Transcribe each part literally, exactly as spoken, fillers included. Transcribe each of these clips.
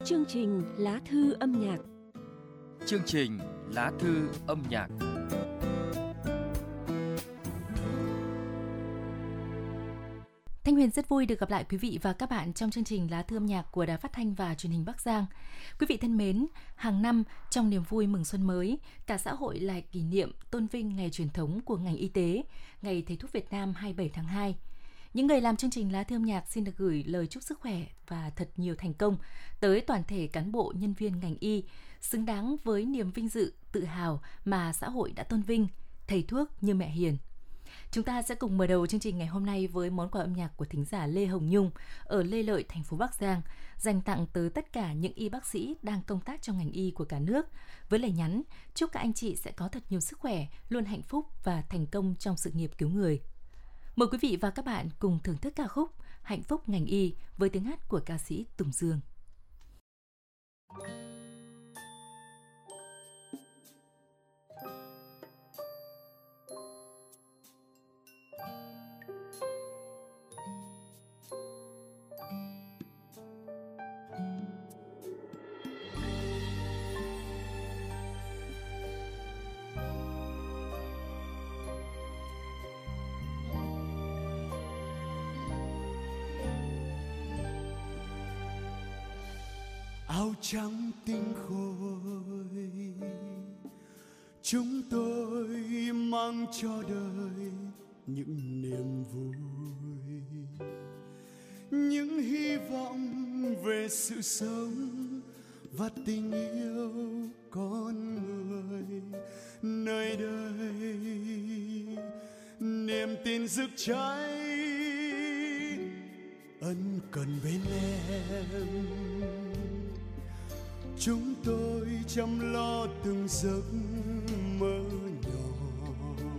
Chương trình Lá thư âm nhạc. Chương trình Lá thư âm nhạc. Thanh Huyền rất vui được gặp lại quý vị và các bạn trong chương trình Lá thư âm nhạc của Đài Phát thanh và Truyền hình Bắc Giang. Quý vị thân mến, hàng năm trong niềm vui mừng xuân mới, cả xã hội lại kỷ niệm tôn vinh ngày truyền thống của ngành y tế, ngày Thầy thuốc Việt Nam hai mươi bảy tháng hai. Những người làm chương trình Lá thư âm nhạc xin được gửi lời chúc sức khỏe và thật nhiều thành công tới toàn thể cán bộ nhân viên ngành y, xứng đáng với niềm vinh dự, tự hào mà xã hội đã tôn vinh, thầy thuốc như mẹ hiền. Chúng ta sẽ cùng mở đầu chương trình ngày hôm nay với món quà âm nhạc của thính giả Lê Hồng Nhung ở Lê Lợi, thành phố Bắc Giang, dành tặng tới tất cả những y bác sĩ đang công tác trong ngành y của cả nước, với lời nhắn chúc các anh chị sẽ có thật nhiều sức khỏe, luôn hạnh phúc và thành công trong sự nghiệp cứu người. Mời quý vị và các bạn cùng thưởng thức ca khúc Hạnh phúc ngành y với tiếng hát của ca sĩ Tùng Dương. Áo trắng tinh khôi, chúng tôi mang cho đời những niềm vui, những hy vọng về sự sống và tình yêu con người nơi đây. Niềm tin rực cháy ân cần bên em, chúng tôi chăm lo từng giấc mơ nhỏ,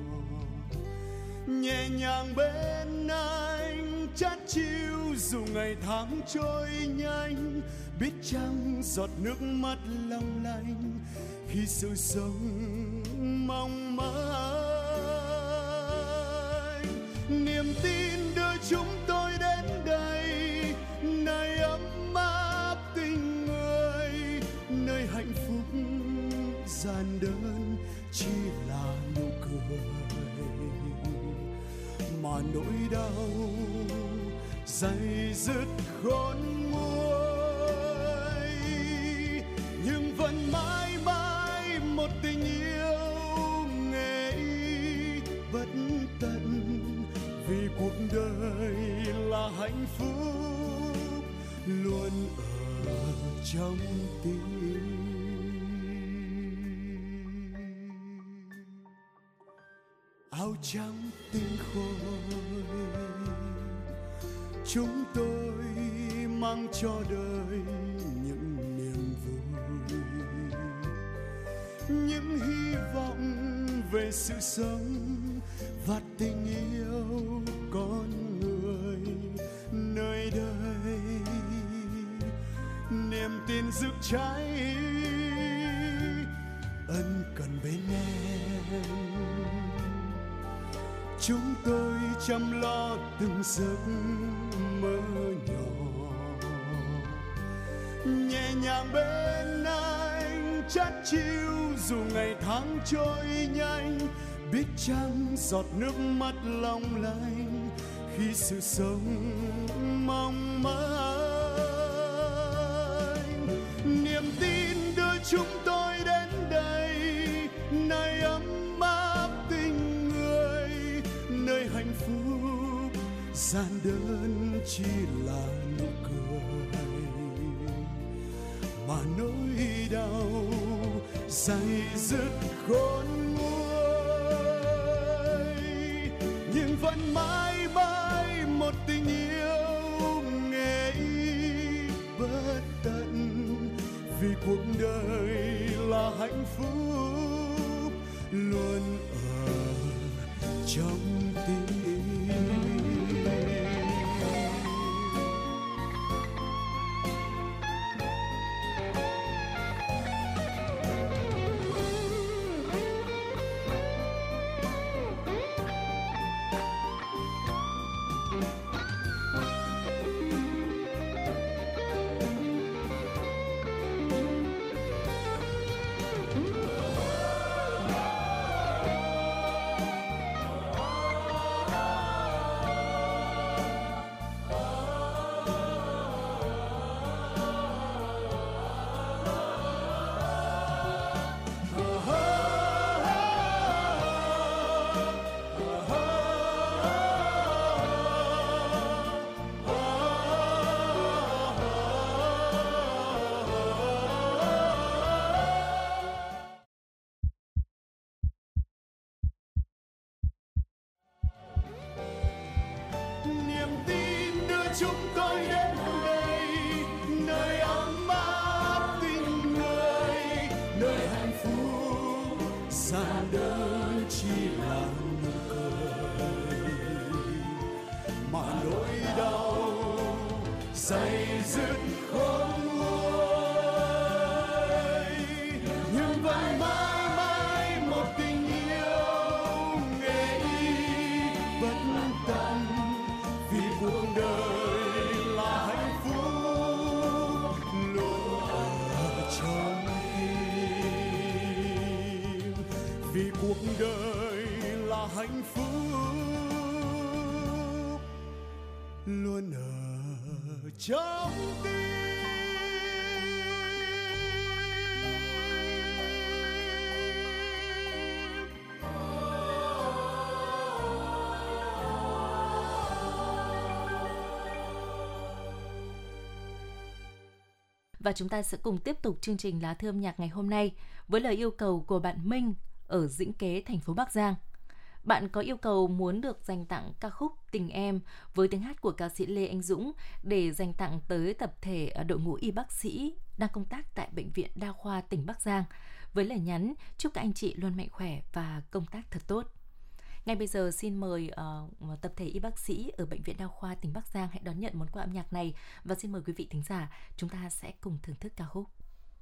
nhẹ nhàng bên anh chát chiu dù ngày tháng trôi nhanh, biết chăng giọt nước mắt long lanh khi sự sống mong manh. Niềm tin đưa chúng tôi đến đây, nơi ấm áp tình người, nơi hạnh phúc giản đơn chỉ là nụ cười, mà nỗi đau dày dứt khôn nguôi. Nhưng vẫn mãi mãi một tình yêu nghề y bất tận, vì cuộc đời là hạnh phúc luôn ở trong tim. Áo trắng tinh khôi, chúng tôi mang cho đời những niềm vui, những hy vọng về sự sống và tình yêu con người nơi đây. Niềm tin rực cháy ân cần bên em, chúng tôi chăm lo từng giấc mơ nhỏ, nhẹ nhàng bên anh chát chiu dù ngày tháng trôi nhanh, biết chăng giọt nước mắt long lanh khi sự sống mong manh. Niềm tin đưa chúng tôi đến đây, nơi ấm áp tình người, nơi hạnh phúc giản đơn chỉ là nụ cười, mà nỗi đau dày dứt khôn nguôi. Nhưng vẫn mãi mãi một tình yêu nghề y bất tận, vì cuộc đời là hạnh phúc luôn ở trong tim. chúng tôi đến đây, nơi ấm áp tình người, nơi hạnh phúc giản đơn chỉ là nụ cười, mà nỗi đau dày dứt không nguôi, nhưng vẫn mãi mãi một tình yêu nghề y bất tận, vì cuộc đời là hạnh phúc luôn ở trong tim, vì cuộc đời là hạnh phúc luôn ở trong tim. Và chúng ta sẽ cùng tiếp tục chương trình Lá Thư âm nhạc ngày hôm nay với lời yêu cầu của bạn Minh ở Dĩnh Kế, thành phố Bắc Giang. Bạn có yêu cầu muốn được dành tặng ca khúc Tình Em với tiếng hát của ca sĩ Lê Anh Dũng để dành tặng tới tập thể đội ngũ y bác sĩ đang công tác tại Bệnh viện Đa khoa tỉnh Bắc Giang, với lời nhắn chúc các anh chị luôn mạnh khỏe và công tác thật tốt. Ngay bây giờ xin mời uh, tập thể y bác sĩ ở Bệnh viện Đa khoa tỉnh Bắc Giang hãy đón nhận món quà âm nhạc này, và xin mời quý vị thính giả chúng ta sẽ cùng thưởng thức ca khúc.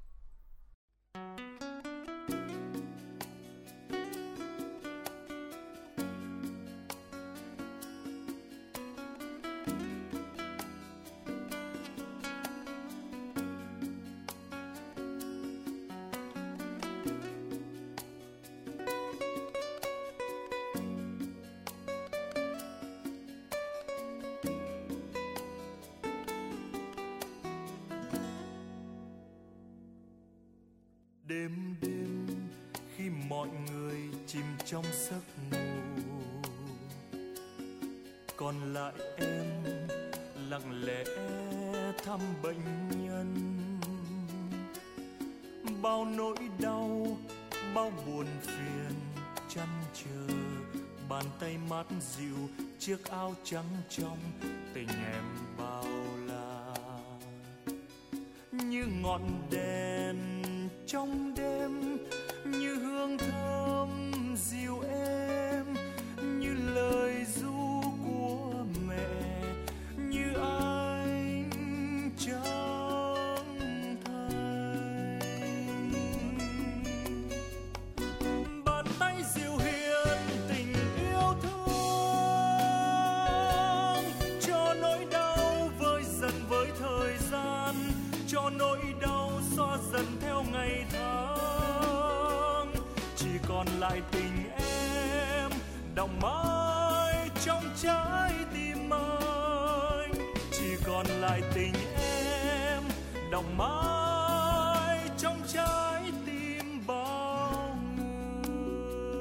Đêm đêm khi mọi người chìm trong giấc ngủ, còn lại em lặng lẽ thăm bệnh nhân. Bao nỗi đau, bao buồn phiền chăn chờ, bàn tay mát dịu chiếc áo trắng trong, tình em bao la như ngọn đèn trong đêm, như hương thơm dịu êm, như lời ru của mẹ, như anh chẳng thấy. Bàn tay dịu hiền tình yêu thương, cho nỗi đau vơi dần với thời gian, cho nỗi đau xóa dần theo ngày tháng. Chỉ còn lại tình em đọng mãi trong trái tim anh, chỉ còn lại tình em đọng mãi trong trái tim bao người.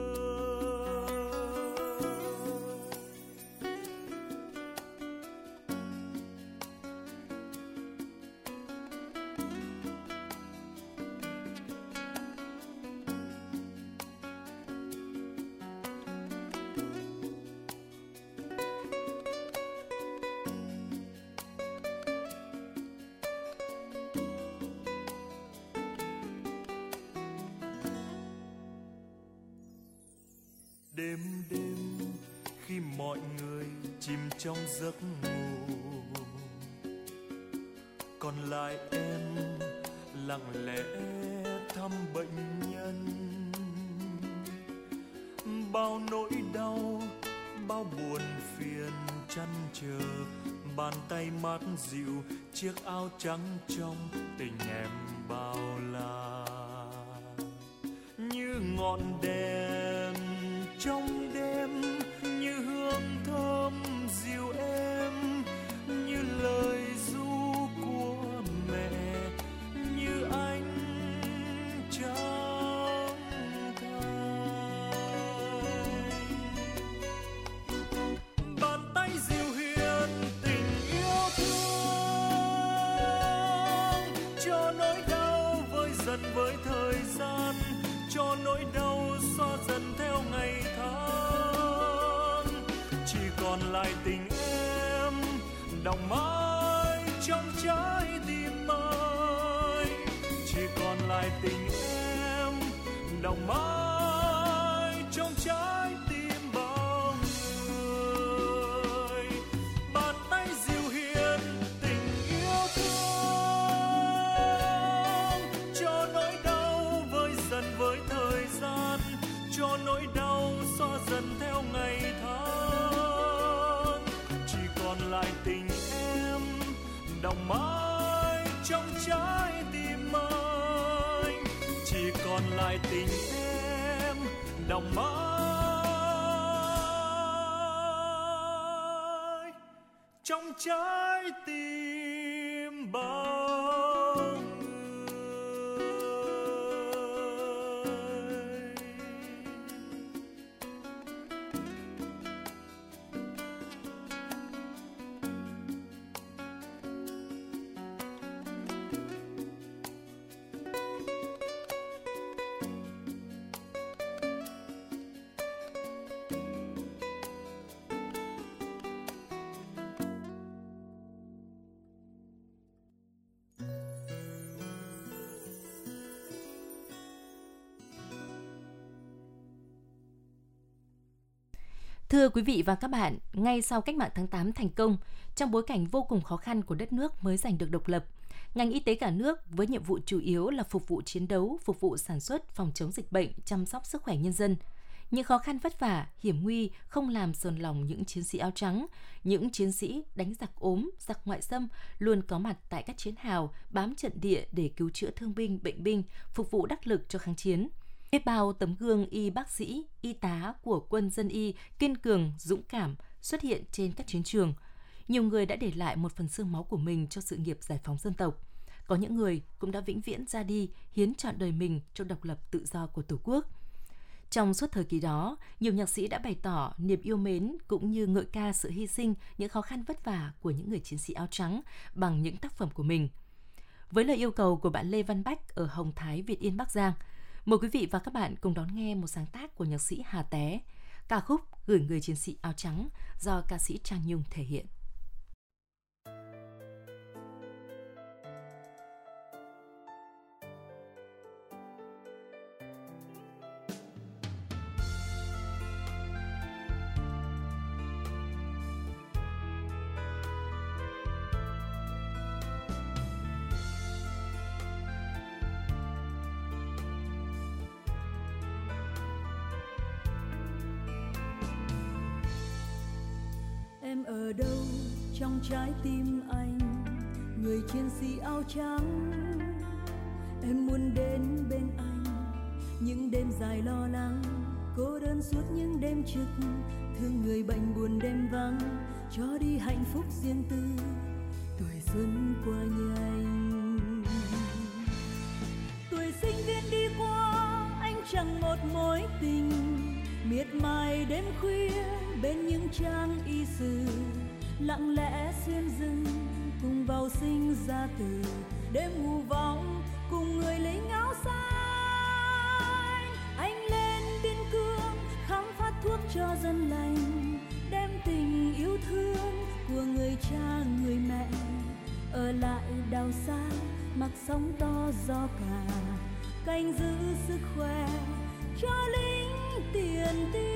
Đêm đêm khi mọi người chìm trong giấc ngủ, còn lại em lặng lẽ thăm bệnh nhân. Bao nỗi đau, bao buồn phiền chăn chờ, bàn tay mát dịu chiếc áo trắng trong, tình em bao la như ngọn đèn trong đêm, như hương thơm dịu êm, như lời ru của mẹ, như anh chẳng thấy. Bàn tay dịu hiền tình yêu thương, cho nỗi đau vơi dần với thời gian, cho nỗi đau xóa dần theo ngày tháng. Chỉ còn lại tình em đọng mãi lại tình em đọng mãi trong trái tim bao người. Bàn tay dịu hiền tình yêu thương, cho nỗi đau vơi dần với thời gian, cho nỗi đau xóa dần theo ngày tháng. Chỉ còn lại tình em đọng mãi trong trái tim anh, chỉ còn lại tình em đọng mãi trong trái tim bao người. Thưa quý vị và các bạn, ngay sau cách mạng tháng tám thành công, trong bối cảnh vô cùng khó khăn của đất nước mới giành được độc lập, ngành y tế cả nước với nhiệm vụ chủ yếu là phục vụ chiến đấu, phục vụ sản xuất, phòng chống dịch bệnh, chăm sóc sức khỏe nhân dân. Những khó khăn vất vả, hiểm nguy không làm sờn lòng những chiến sĩ áo trắng, những chiến sĩ đánh giặc ốm, giặc ngoại xâm luôn có mặt tại các chiến hào, bám trận địa để cứu chữa thương binh, bệnh binh, phục vụ đắc lực cho kháng chiến. Biết bao tấm gương y bác sĩ, y tá của quân dân y kiên cường, dũng cảm xuất hiện trên các chiến trường. Nhiều người đã để lại một phần xương máu của mình cho sự nghiệp giải phóng dân tộc. Có những người cũng đã vĩnh viễn ra đi, hiến trọn đời mình cho độc lập tự do của Tổ quốc. Trong suốt thời kỳ đó, nhiều nhạc sĩ đã bày tỏ niềm yêu mến cũng như ngợi ca sự hy sinh, những khó khăn vất vả của những người chiến sĩ áo trắng bằng những tác phẩm của mình. Với lời yêu cầu của bạn Lê Văn Bách ở Hồng Thái, Việt Yên, Bắc Giang, mời quý vị và các bạn cùng đón nghe một sáng tác của nhạc sĩ Hà Té, ca khúc Gửi người chiến sĩ áo trắng do ca sĩ Trang Nhung thể hiện. Em ở đâu trong trái tim anh, người chiến sĩ áo trắng? Em muốn đến bên anh những đêm dài lo lắng, cô đơn suốt những đêm trực, thương người bệnh buồn đêm vắng, cho đi hạnh phúc riêng tư, tuổi xuân qua nhanh. Tuổi sinh viên đi qua, anh chẳng một mối tình, miệt mài đêm khuya bên những trang y sử, lặng lẽ xuyên rừng cùng vào sinh ra từ, đêm ngủ vọng cùng người lính áo xanh. Anh lên biên cương khám phát thuốc cho dân lành, đem tình yêu thương của người cha người mẹ, ở lại đảo xa mặc sóng to gió cả, canh giữ sức khỏe cho lính tiền tiêu.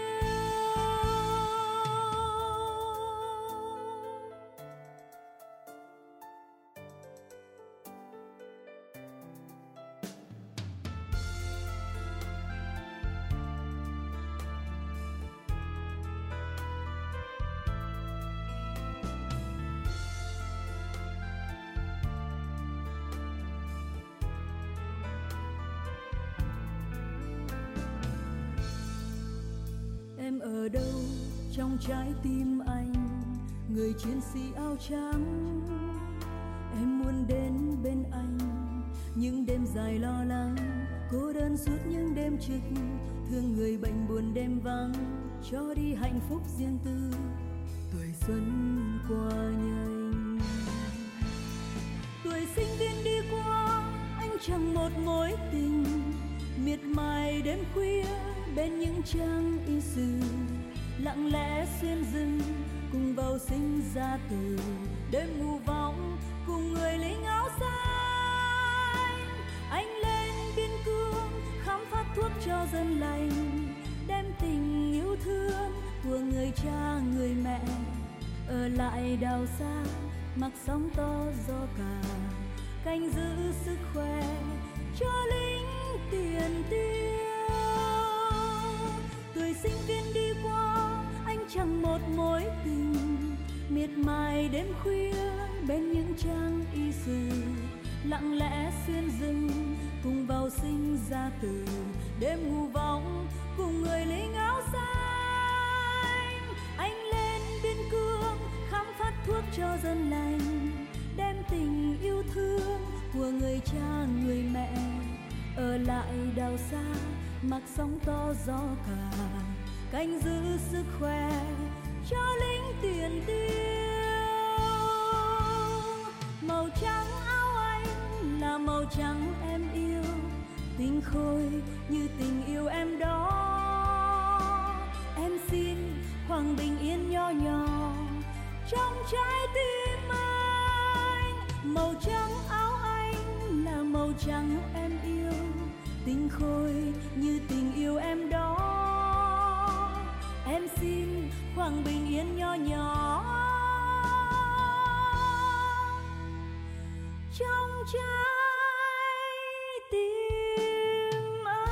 Em ở đâu trong trái tim anh, người chiến sĩ áo trắng? Em muốn đến bên anh những đêm dài lo lắng, cô đơn suốt những đêm trực, thương người bệnh buồn đêm vắng, cho đi hạnh phúc riêng tư, tuổi xuân qua nhanh. Tuổi sinh viên đi qua, anh chẳng một mối tình, miệt mài đêm khuya bên những trang y sử, lặng lẽ xuyên rừng cùng vào sinh ra từ, đêm ngủ vọng cùng người lính áo xanh. Anh lên cho dân lành, đem tình yêu thương của người cha người mẹ ở lại đảo xa, mặc sóng to gió cả, canh giữ sức khỏe cho lính tiền tiêu. Tuổi sinh viên đi qua, anh chẳng một mối tình, miệt mài đêm khuya bên những trang y sử, lặng lẽ xuyên rừng cùng vào sinh ra tử, đêm ngủ vọng cùng người lính áo xanh. Anh lên biên cương khám phát thuốc cho dân lành, đem tình yêu thương của người cha người mẹ ở lại đảo xa, mặc sóng to gió cả, canh giữ sức khỏe cho lính tiền tiêu. Màu trắng áo anh là màu trắng em yêu, tình khôi như tình yêu em đó. Em xin khoảng bình yên nho nhỏ trong trái tim anh. Màu trắng áo anh là màu trắng em yêu, tình khôi như tình yêu em đó. Em xin khoảng bình yên nho nhỏ trong trái tim anh.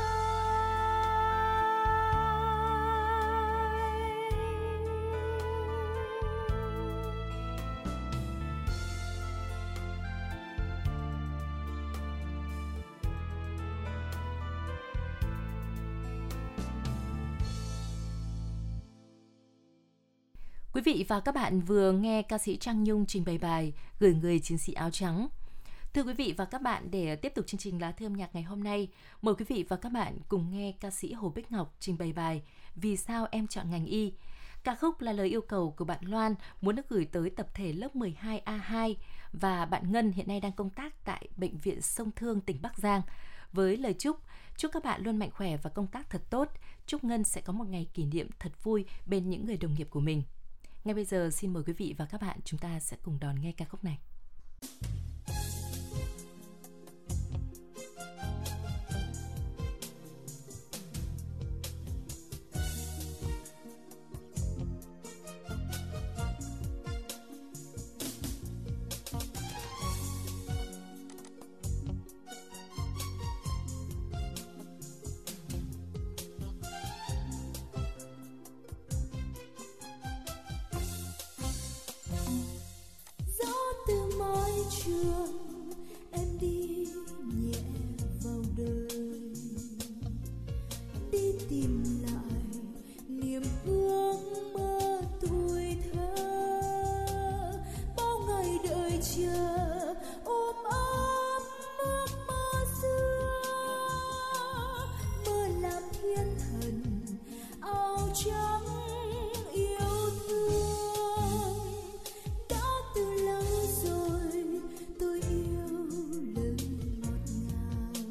Quý vị và các bạn vừa nghe ca sĩ Trang Nhung trình bày bài Gửi người chiến sĩ áo trắng. Thưa quý vị và các bạn, để tiếp tục chương trình Lá Thư âm nhạc ngày hôm nay, mời quý vị và các bạn cùng nghe ca sĩ Hồ Bích Ngọc trình bày bài Vì sao em chọn ngành y. Ca khúc là lời yêu cầu của bạn Loan muốn được gửi tới tập thể lớp mười hai A hai và bạn Ngân hiện nay đang công tác tại Bệnh viện Sông Thương, tỉnh Bắc Giang. Với lời chúc, chúc các bạn luôn mạnh khỏe và công tác thật tốt. Chúc Ngân sẽ có một ngày kỷ niệm thật vui bên những người đồng nghiệp của mình. Ngay bây giờ xin mời quý vị và các bạn chúng ta sẽ cùng đón nghe ca khúc này. Trường em đi nhẹ vào đời, đi tìm lại niềm ước mơ tuổi thơ. Bao ngày đợi chờ ôm ấp ước mơ xưa, mơ làm thiên thần áo trắng yêu thương. Đã từ lâu rồi tôi yêu lời ngọt ngào,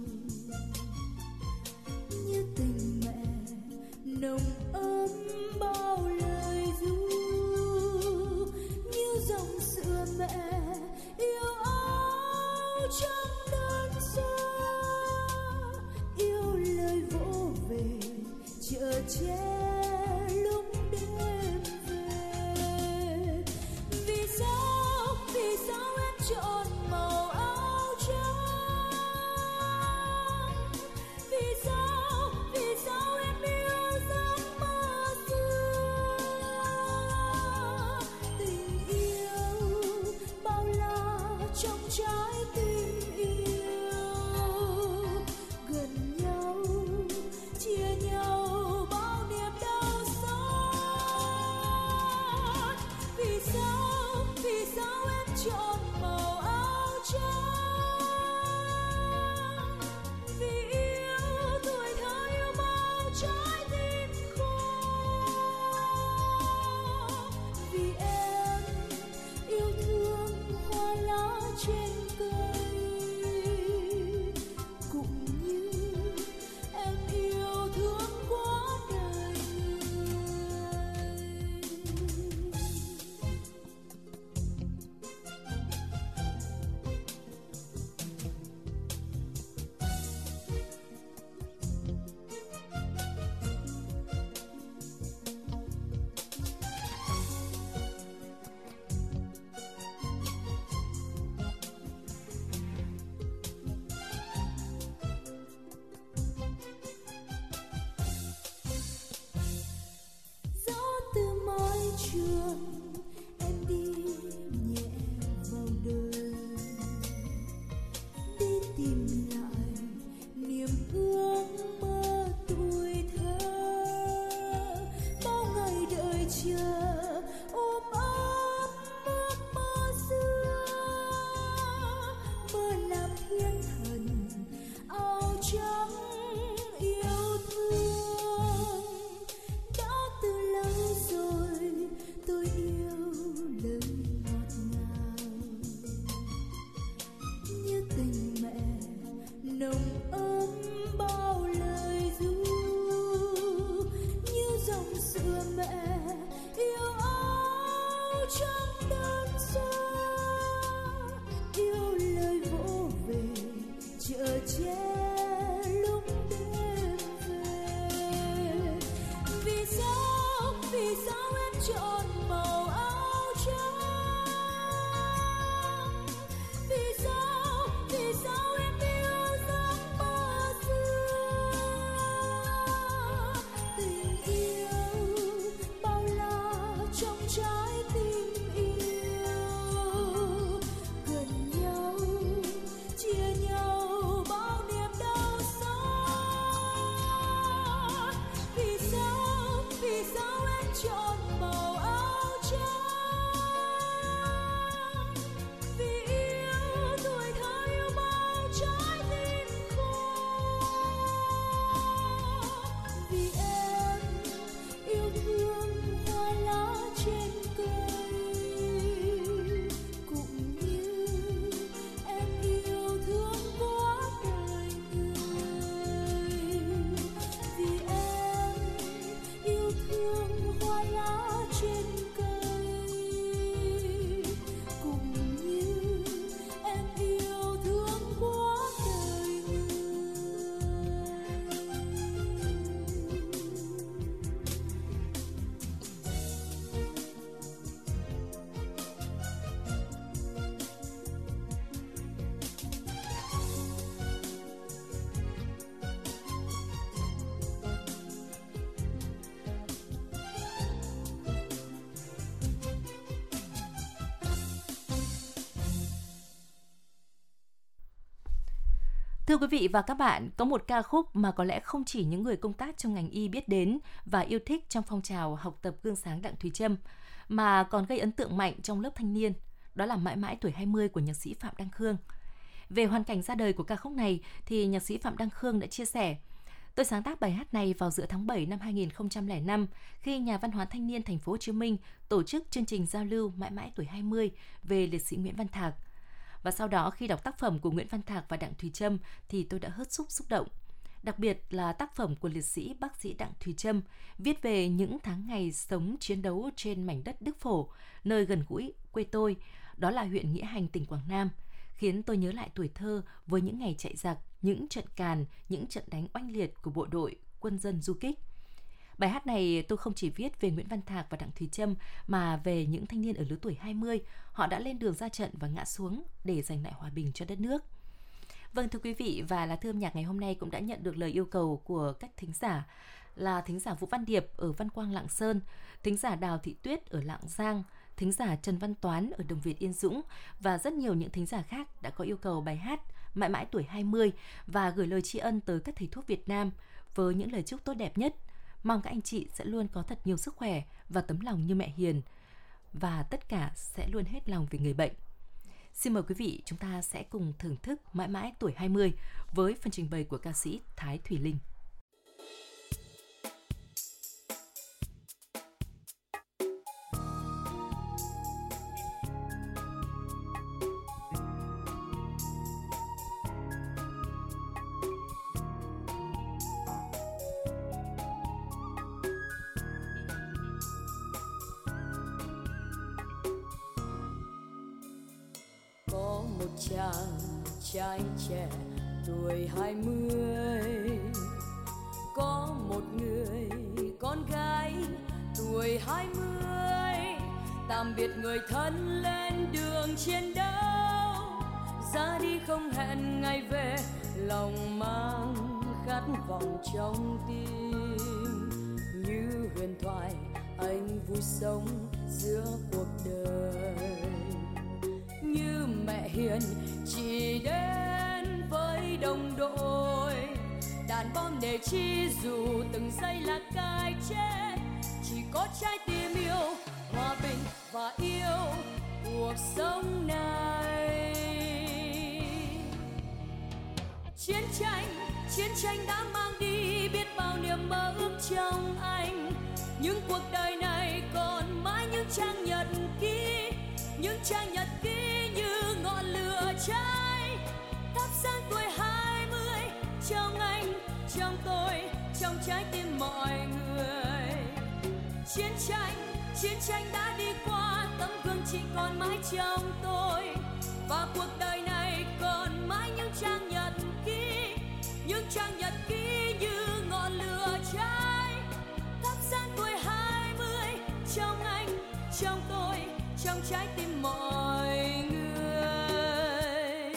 như tình mẹ nồng ấm bao lời ru, như dòng sữa mẹ yêu áo trắng đơn sơ, yêu lời vỗ về chở che lúc đêm về. Vì sao, vì sao em chọn màu áo trắng? Vì sao, vì sao em yêu giấc mơ xưa? Tình yêu bao la trong trái tim yêu, gần nhau chia nhau bao niềm đau xót. Vì sao, vì sao em chọn màu áo trắng? Vì yêu tuổi thơ, yêu bao trái tim khô. Vì em yêu thương hoa lá trên cây, cũng như em yêu thương quá đời người. Thưa quý vị và các bạn, có một ca khúc mà có lẽ không chỉ những người công tác trong ngành y biết đến và yêu thích trong phong trào học tập gương sáng Đặng Thùy Trâm, mà còn gây ấn tượng mạnh trong lớp thanh niên, đó là Mãi mãi tuổi hai mươi của nhạc sĩ Phạm Đăng Khương. Về hoàn cảnh ra đời của ca khúc này thì nhạc sĩ Phạm Đăng Khương đã chia sẻ: Tôi sáng tác bài hát này vào giữa tháng bảy năm hai nghìn không trăm lẻ năm khi Nhà văn hóa thanh niên Thành phố Hồ Chí Minh tổ chức chương trình giao lưu Mãi mãi tuổi hai mươi về liệt sĩ Nguyễn Văn Thạc. Và sau đó khi đọc tác phẩm của Nguyễn Văn Thạc và Đặng Thùy Trâm thì tôi đã hết sức xúc động. Đặc biệt là tác phẩm của liệt sĩ bác sĩ Đặng Thùy Trâm viết về những tháng ngày sống chiến đấu trên mảnh đất Đức Phổ, nơi gần gũi quê tôi, đó là huyện Nghĩa Hành, tỉnh Quảng Nam, khiến tôi nhớ lại tuổi thơ với những ngày chạy giặc, những trận càn, những trận đánh oanh liệt của bộ đội quân dân du kích. Bài hát này tôi không chỉ viết về Nguyễn Văn Thạc và Đặng Thùy Trâm mà về những thanh niên ở lứa tuổi hai mươi, họ đã lên đường ra trận và ngã xuống để giành lại hòa bình cho đất nước. Vâng, thưa quý vị, và Lá Thư âm nhạc ngày hôm nay cũng đã nhận được lời yêu cầu của các thính giả là thính giả Vũ Văn Điệp ở Văn Quang, Lạng Sơn, thính giả Đào Thị Tuyết ở Lạng Giang, thính giả Trần Văn Toán ở Đồng Việt, Yên Dũng và rất nhiều những thính giả khác đã có yêu cầu bài hát Mãi mãi tuổi hai mươi và gửi lời tri ân tới các thầy thuốc Việt Nam với những lời chúc tốt đẹp nhất. Mong các anh chị sẽ luôn có thật nhiều sức khỏe và tấm lòng như mẹ hiền, và tất cả sẽ luôn hết lòng vì người bệnh. Xin mời quý vị, chúng ta sẽ cùng thưởng thức Mãi mãi tuổi hai mươi với phần trình bày của ca sĩ Thái Thùy Linh. Chàng trai trẻ tuổi hai mươi, có một người con gái tuổi hai mươi, tạm biệt người thân lên đường chiến đấu, ra đi không hẹn ngày về, lòng mang khát vọng trong tim. Như huyền thoại anh vui sống giữa cuộc đời, như mẹ hiền chỉ đến với đồng đội, đàn bom để chi dù từng giây là cái chết, chỉ có trái tim yêu hòa bình và yêu cuộc sống này. Chiến tranh, chiến tranh đã mang đi biết bao niềm mơ ước trong anh, nhưng cuộc đời này còn mãi những trang nhật ký, những trang nhật ký như ngọn lửa cháy, thắp sáng tuổi hai mươi trong anh, trong tôi, trong trái tim mọi người. Chiến tranh, chiến tranh đã đi qua, tấm gương chỉ còn mãi trong tôi, và cuộc đời này còn mãi những trang nhật ký, những trang nhật ký như ngọn lửa cháy, thắp sáng tuổi hai mươi trong anh, trong tôi, trong trong trái tim mọi người.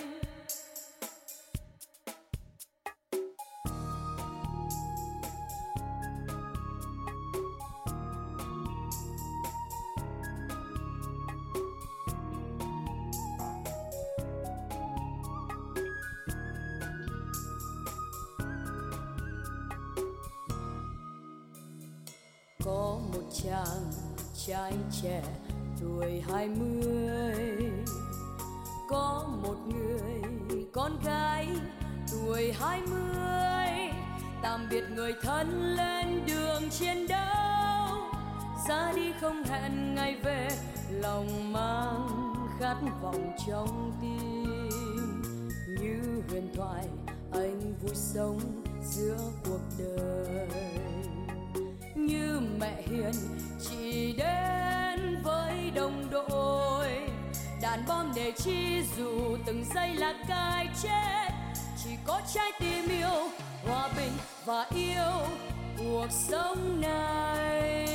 Có một chàng trai trẻ tuổi hai mươi, có một người con gái tuổi hai mươi, tạm biệt người thân lên đường chiến đấu, ra đi không hẹn ngày về, lòng mang khát vọng trong tim. Như huyền thoại anh vui sống giữa cuộc đời, như mẹ hiền chỉ đến với đồng đội, đạn bom để chi dù từng giây là cái chết, chỉ có trái tim yêu hòa bình và yêu cuộc sống này.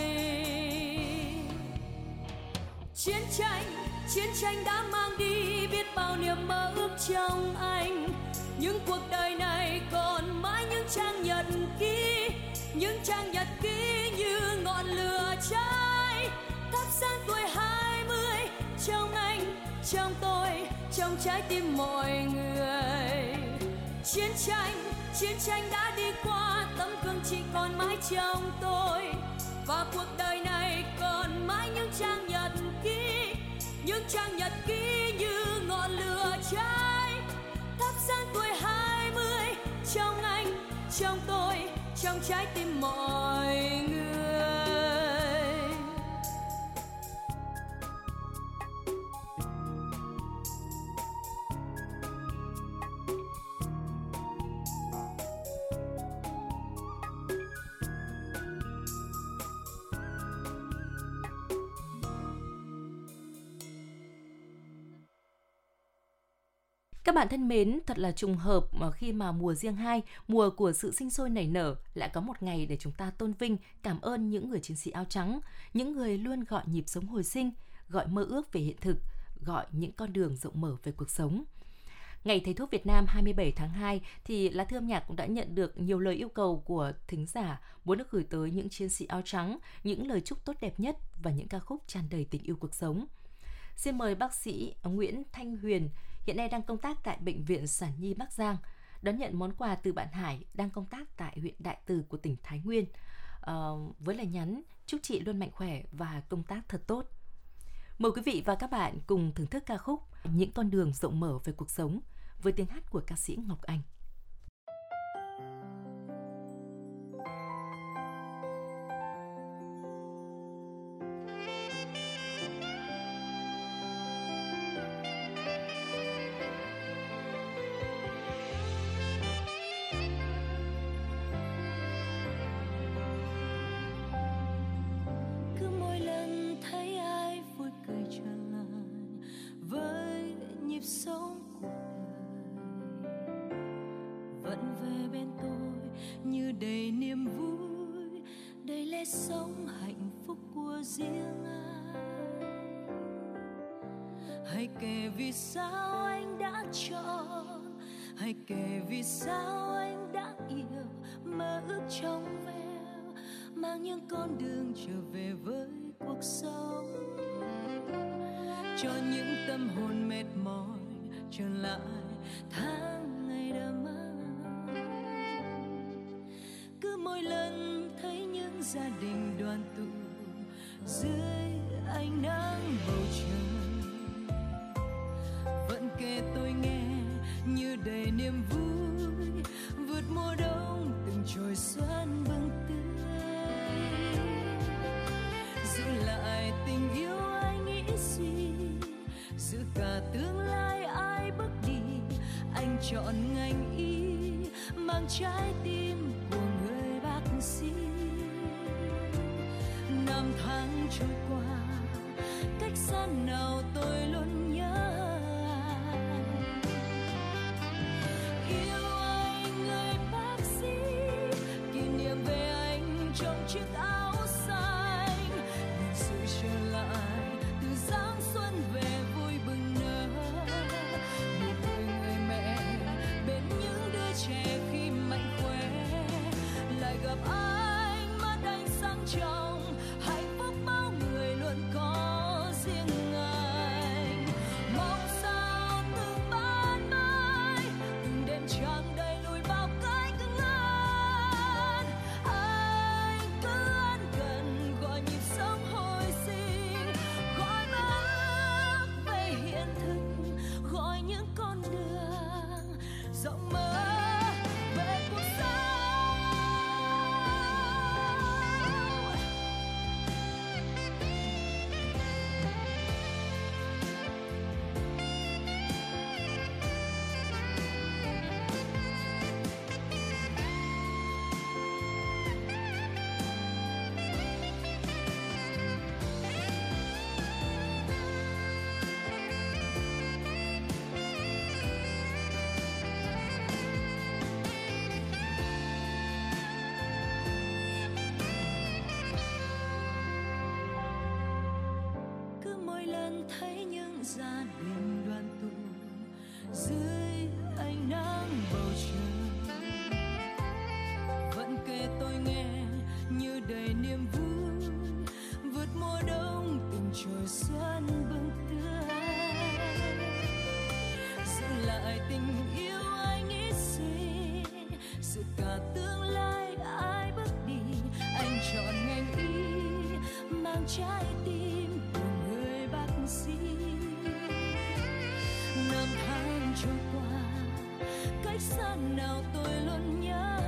Chiến tranh, chiến tranh đã mang đi biết bao niềm mơ ước trong anh, nhưng cuộc đời này còn mãi những trang nhật ký, những trang nhật ký như ngọn lửa cháy, thắp sáng tuổi hai mươi trong anh, trong tôi, trong trái tim mọi người. Chiến tranh, chiến tranh đã đi qua, tấm gương chỉ còn mãi trong tôi, và cuộc đời này còn mãi những trang nhật ký, những trang nhật ký như ngọn lửa cháy, thắp sáng tuổi hai mươi trong anh, trong tôi, trong trái tim mọi người. Các bạn thân mến, thật là trùng hợp mà khi mà mùa Giêng hai, mùa của sự sinh sôi nảy nở, lại có một ngày để chúng ta tôn vinh, cảm ơn những người chiến sĩ áo trắng, những người luôn gọi nhịp sống hồi sinh, gọi mơ ước về hiện thực, gọi những con đường rộng mở về cuộc sống. Ngày Thầy thuốc Việt Nam hai mươi bảy tháng hai thì Lá Thư Âm Nhạc cũng đã nhận được nhiều lời yêu cầu của thính giả muốn được gửi tới những chiến sĩ áo trắng, những lời chúc tốt đẹp nhất và những ca khúc tràn đầy tình yêu cuộc sống. Xin mời bác sĩ Nguyễn Thanh Huyền, hiện nay đang công tác tại Bệnh viện Sản Nhi Bắc Giang, đón nhận món quà từ bạn Hải đang công tác tại huyện Đại Từ của tỉnh Thái Nguyên, à, với lời nhắn chúc chị luôn mạnh khỏe và công tác thật tốt. Mời quý vị và các bạn cùng thưởng thức ca khúc Những con đường rộng mở về cuộc sống với tiếng hát của ca sĩ Ngọc Anh. Sống cuộc đời vẫn về bên tôi như đầy niềm vui, đầy lẽ sống hạnh phúc của riêng anh. Hãy kể vì sao anh đã chọn, hãy kể vì sao anh đã yêu, mơ ước trong veo mang những con đường trở về với cuộc sống, cho những tâm hồn mệt mỏi trở lại tháng ngày đầm ấm. Cứ mỗi lần thấy những gia đình đoàn tụ dưới ánh nắng bầu trời, vẫn kể tôi nghe như đầy niềm vui, vượt mùa đông từng trồi xuân bừng tươi. Giữ lại tình yêu anh nghĩ gì, giữ cả tương lai ai bước đi, anh chọn ngành y mang trái tim của người bác sĩ. Năm tháng trôi qua cách xa nào tôi luôn nhớ anh. Yêu anh người bác sĩ, kỷ niệm về anh trong chiếc áo xanh, nhìn sự trở lại từ dáng xuân vẫn thấy những gia đình đoàn tụ dưới ánh nắng bầu trời, vẫn kể tôi nghe như đầy niềm vui, vượt mùa đông tình trời xuân bừng tươi, giữ lại tình yêu anh ít xin, sự cả tương lai ai bước đi, anh chọn ngành y mang trái tim của người bác sĩ. Năm tháng trôi qua cách xa nào tôi luôn nhớ,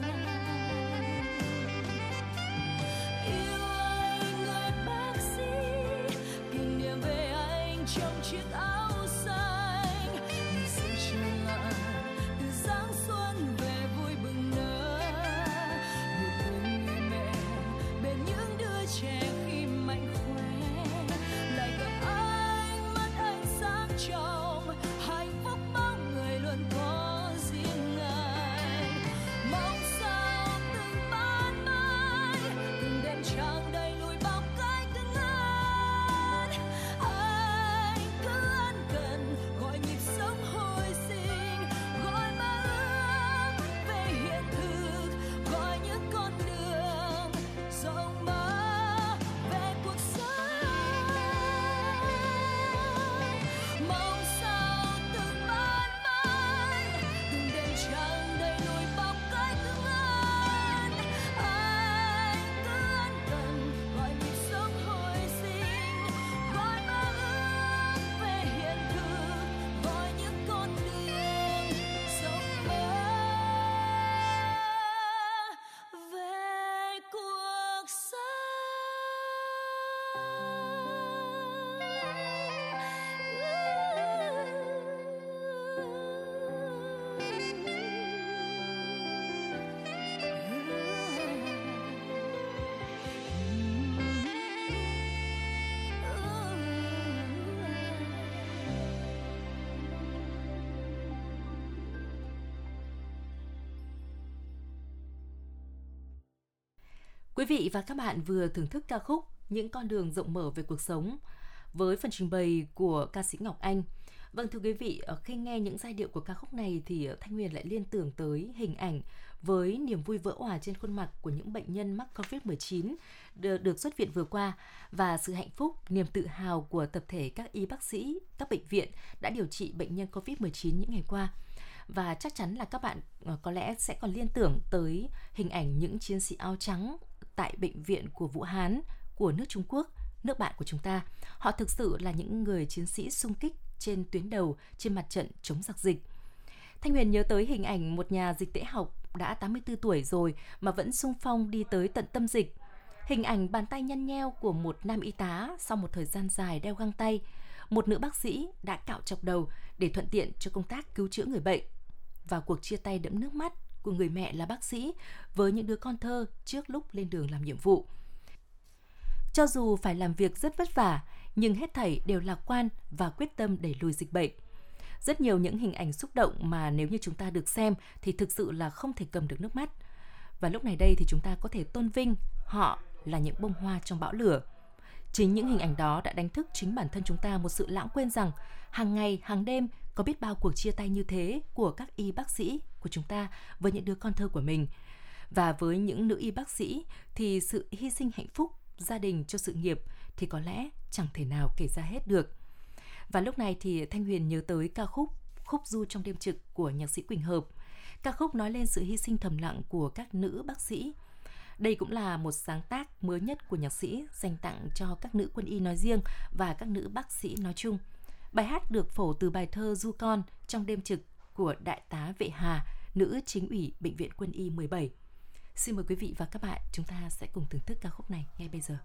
yêu anh người bác sĩ, kỷ niệm về anh trong chiếc áo xanh, nhìn sự trở lại từ giáng xuân về vui bừng nở, nụ cười người mẹ bên những đứa trẻ khi mạnh khỏe, lại gặp anh mắt anh sáng trong hạnh phúc mong người luôn có riêng anh, mong sao từng ban mai từng đêm trăng đầy nuôi bao cái cưng ân, anh cứ ân cần gọi nhịp sống hồi sinh, gọi mơ ước về hiện thực, gọi những con đường rộng mở về cuộc sống, mong sao từng ban mai từng đêm trăng đầy nuôi bao cái cưng ân, anh cứ ân cần gọi nhịp sống hồi sinh, gọi mơ ước về hiện thực, gọi những con đường rộng mở về cuộc Quý vị và các bạn vừa thưởng thức ca khúc Những con đường rộng mở về cuộc sống với phần trình bày của ca sĩ Ngọc Anh. Vâng, thưa quý vị, khi nghe những giai điệu của ca khúc này thì Thanh Huyền lại liên tưởng tới hình ảnh với niềm vui vỡ òa trên khuôn mặt của những bệnh nhân mắc covid mười chín được xuất viện vừa qua và sự hạnh phúc, niềm tự hào của tập thể các y bác sĩ, các bệnh viện đã điều trị bệnh nhân covid mười chín những ngày qua. Và chắc chắn là các bạn có lẽ sẽ còn liên tưởng tới hình ảnh những chiến sĩ áo trắng tại bệnh viện của Vũ Hán của nước Trung Quốc, nước bạn của chúng ta. Họ thực sự là những người chiến sĩ xung kích trên tuyến đầu trên mặt trận chống giặc dịch. Thanh Huyền nhớ tới hình ảnh một nhà dịch tễ học đã tám mươi tư tuổi rồi mà vẫn xung phong đi tới tận tâm dịch. Hình ảnh bàn tay nhăn nheo của một nam y tá sau một thời gian dài đeo găng tay, một nữ bác sĩ đã cạo chọc đầu để thuận tiện cho công tác cứu chữa người bệnh, và cuộc chia tay đẫm nước mắt của người mẹ là bác sĩ với những đứa con thơ trước lúc lên đường làm nhiệm vụ. Cho dù phải làm việc rất vất vả, nhưng hết thảy đều lạc quan và quyết tâm đẩy lùi dịch bệnh. Rất nhiều những hình ảnh xúc động mà nếu như chúng ta được xem thì thực sự là không thể cầm được nước mắt. Và lúc này đây thì chúng ta có thể tôn vinh họ là những bông hoa trong bão lửa. Chính những hình ảnh đó đã đánh thức chính bản thân chúng ta một sự lãng quên rằng hàng ngày, hàng đêm có biết bao cuộc chia tay như thế của các y bác sĩ của chúng ta với những đứa con thơ của mình. Và với những nữ y bác sĩ thì sự hy sinh hạnh phúc, gia đình cho sự nghiệp thì có lẽ chẳng thể nào kể ra hết được. Và lúc này thì Thanh Huyền nhớ tới ca khúc Khúc Du trong đêm trực của nhạc sĩ Quỳnh Hợp. Ca khúc nói lên sự hy sinh thầm lặng của các nữ bác sĩ. Đây cũng là một sáng tác mới nhất của nhạc sĩ dành tặng cho các nữ quân y nói riêng và các nữ bác sĩ nói chung. Bài hát được phổ từ bài thơ Du Con trong đêm trực của Đại tá Vệ Hà, nữ chính ủy Bệnh viện Quân y mười bảy. Xin mời quý vị và các bạn, chúng ta sẽ cùng thưởng thức ca khúc này ngay bây giờ.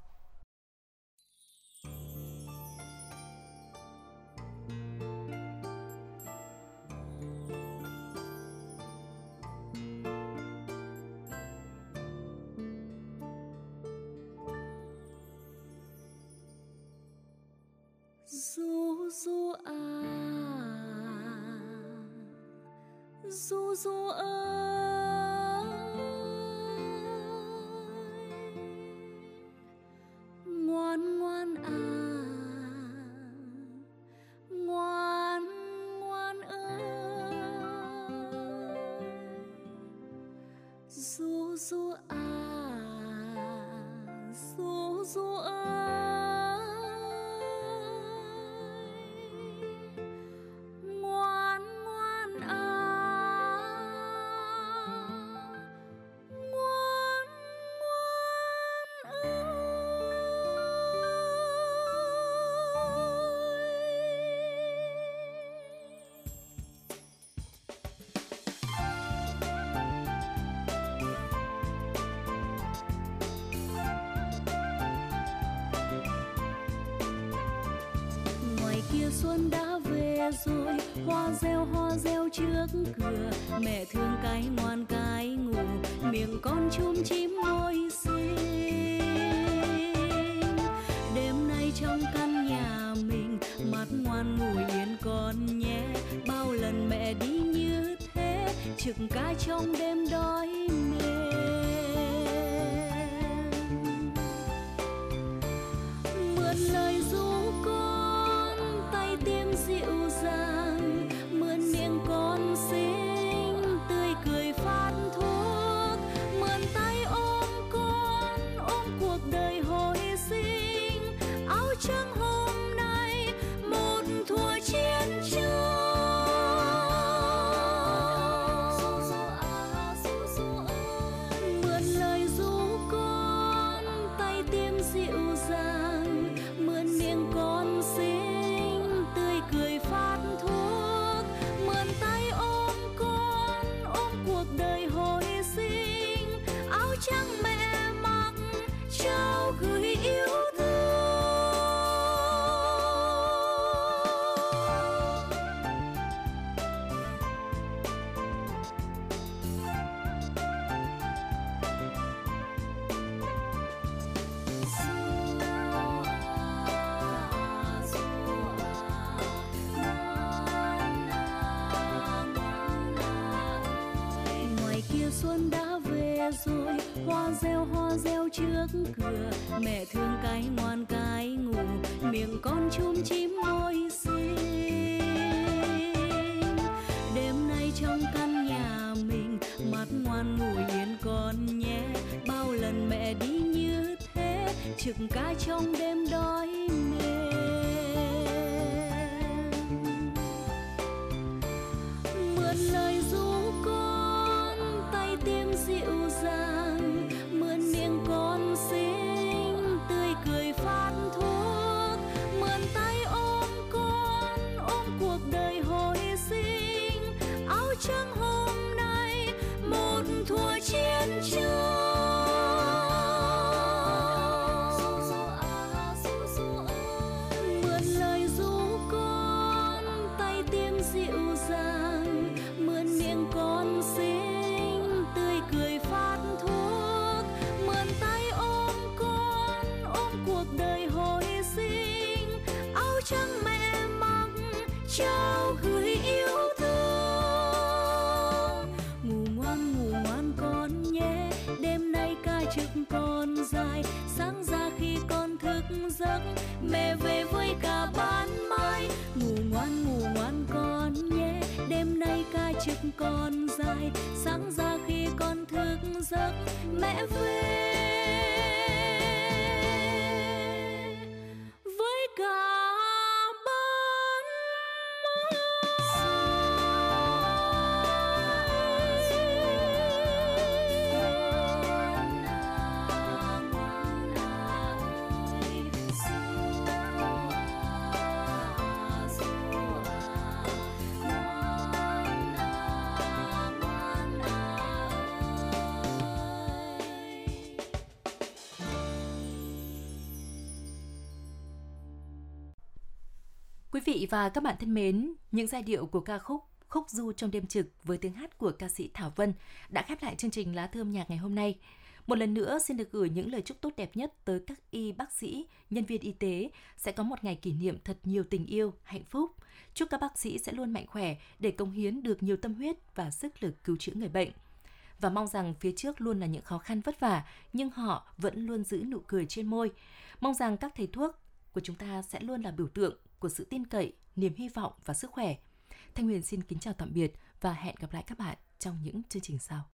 Du du à, du du ơi, ngoan ngoan à, kia xuân đã về rồi, hoa reo hoa reo trước cửa, mẹ thương cái ngoan cái ngủ, miệng con chúm chím môi xinh. Đêm nay trong căn nhà mình, mắt ngoan ngủ yên con nhé, bao lần mẹ đi như thế, trực ca trong đêm đói mềm. Mượn lời ru con, tay tiêm dịu dàng, mượn miệng con xinh, tươi cười phát thuốc, mượn tay ôm con, ôm cuộc đời hồi sinh, áo trắng hôm nay một thuở chiến trường. Mượn lời ru con, tay tiêm dịu dàng, mượn miệng con xinh, tươi cười phát thuốc, mượn tay ôm con, ôm cuộc đời hồi sinh, áo trắng mẹ mặc trao gửi yêu thương. Ngoài kia xuân đã về rồi, hoa reo hoa reo trước cửa, mẹ thương cái ngoan cái ngủ, miệng con chúm chím môi xinh. Đêm nay trong căn nhà mình, mắt ngoan ngủ yên con nhé, bao lần mẹ đi như thế, trực ca trong đêm đói mềm. Mượn lời ru con, tay tiêm dịu dàng, mượn miệng con xinh, tươi cười phát thuốc, mượn tay ôm con, ôm cuộc đời hồi sinh, áo trắng hôm nay một thuở chiến trường. Mượn lời ru con, tay tiêm dịu dàng, mượn miệng con xinh, tươi cười phát thuốc, mượn tay ôm con, ôm cuộc đời hồi sinh, áo trắng mẹ mặc trao gửi yêu thương. Ngủ ngoan ngủ ngoan con nhé, đêm nay ca trực còn dài, sáng ra khi con thức giấc, mẹ về với cả ban mai. Ngủ ngoan ngủ ngoan con nhé, đêm nay ca trực còn dài, sáng ra khi con thức giấc, mẹ về với cả ban Quý vị và các bạn thân mến, những giai điệu của ca khúc Khúc Du trong đêm trực với tiếng hát của ca sĩ Thảo Vân đã khép lại chương trình Lá Thư âm nhạc ngày hôm nay. Một lần nữa xin được gửi những lời chúc tốt đẹp nhất tới các y bác sĩ, nhân viên y tế sẽ có một ngày kỷ niệm thật nhiều tình yêu, hạnh phúc. Chúc các bác sĩ sẽ luôn mạnh khỏe để cống hiến được nhiều tâm huyết và sức lực cứu chữa người bệnh. Và mong rằng phía trước luôn là những khó khăn vất vả, nhưng họ vẫn luôn giữ nụ cười trên môi. Mong rằng các thầy thuốc của chúng ta sẽ luôn là biểu tượng của sự tin cậy, niềm hy vọng và sức khỏe. Thanh Huyền xin kính chào tạm biệt và hẹn gặp lại các bạn trong những chương trình sau.